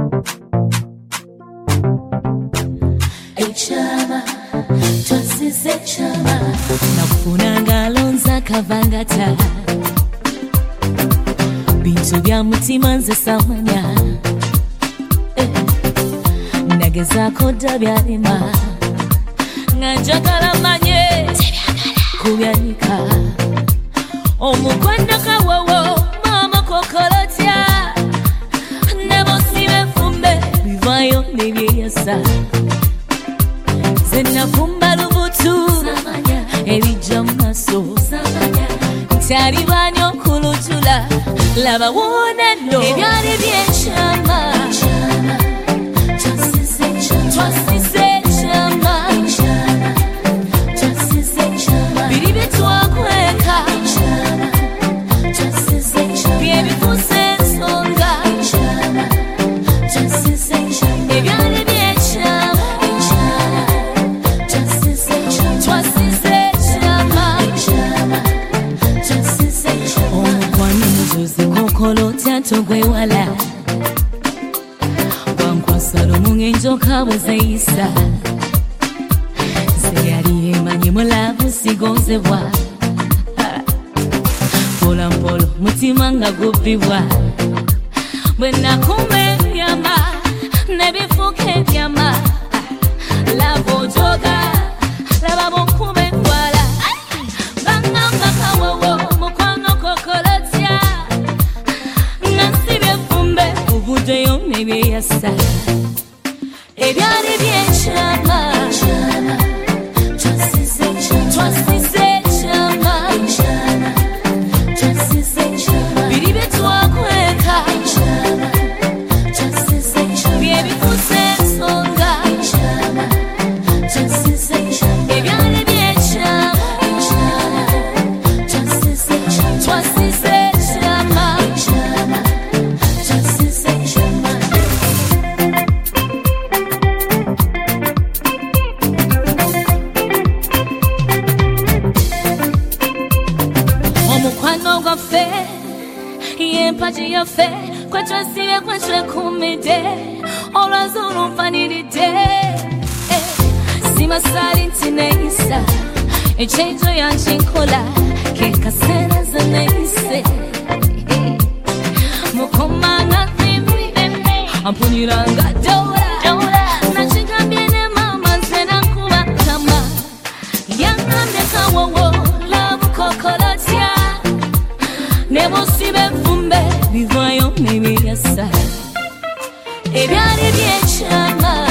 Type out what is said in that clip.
Echama, twasize chama. Nafuna ngalonza kavangata. Bintu bya mutima nze samanya. Nagezako dabyalima. Nganjagala manye kubyanika. Omukwano kawowo mama kokolotya. Nebo sibe fumbe bivayo nebyeyasa. Zena fumba lubutu ebijja mumaso ntyali banyo kulutula laba wonendo ebyali byenkyama twasize ekyama biri byetwakweka byebifuse ensonga ebyali byenkyama Togwe wala Wankwasalo mungenjoka bwezeyisa Seyali emanye mulavu sigozebwa Pola mpolo mutima nga gubbibwa Bwe nakumba ebyama nebifuuka ebyama Lava ojoga laba bw'onkuba enkwala Bangamba kawowo mukwano kokolotya Ubudeyo nebyeyasa ebyali byenkyama twasize ekyama biri byetwakweka byebifuse ensonga ebyali byenkyama twasize ekyama omukwano gwaffe y'empagi yaffe kwetwesibe kwetwekumidde olwazulu nfaniridde simasali nti neeyisa ekyenjo yankinkola kekaseera ze neeyise mukomanga thimbi ampunyiranga dola nakigambye ne mama nze nakuba kama yangambye kawowo labukokolotya nebo sibe fumbe bivayo nebyeyasa ebyali byenkyama